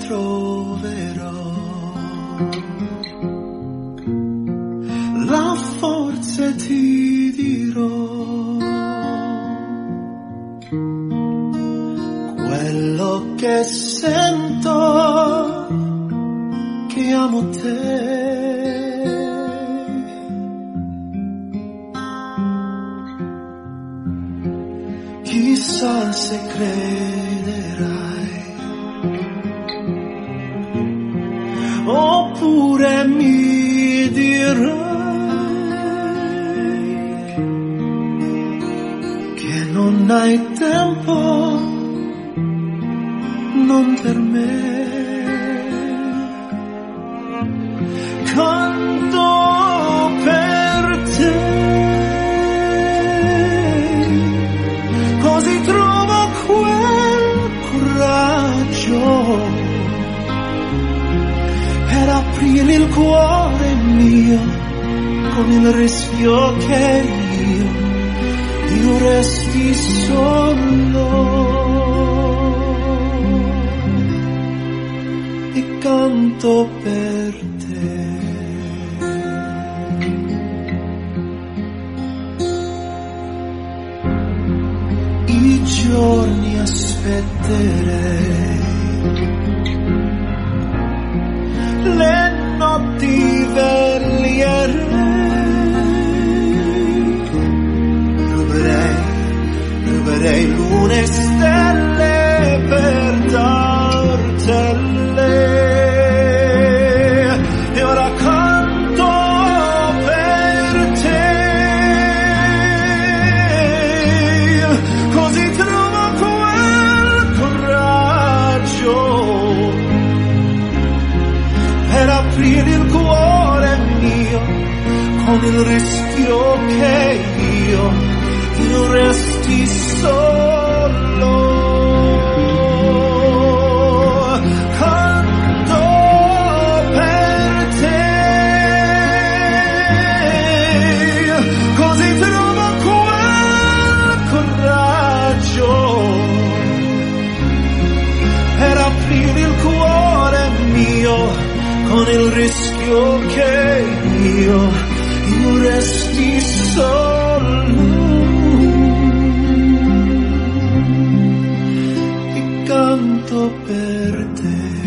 troverò la forza e ti dirò quello che sento, che amo te. Chissà se crederai, oppure mi dirai che non hai tempo, non per me. Canto per te, così trovo quel coraggio per aprire il cuore mio con il rischio che io resti solo e canto per te. I giorni aspetterei, le notti veglierei, ruberei lune e stelle per dartele. E ora canto per te, così trovo quel coraggio per aprire il cuore mio con il rischio che io resti solo. Canto per te, così trovo quel coraggio per aprire il cuore mio con il rischio che io resti solo e canto per te.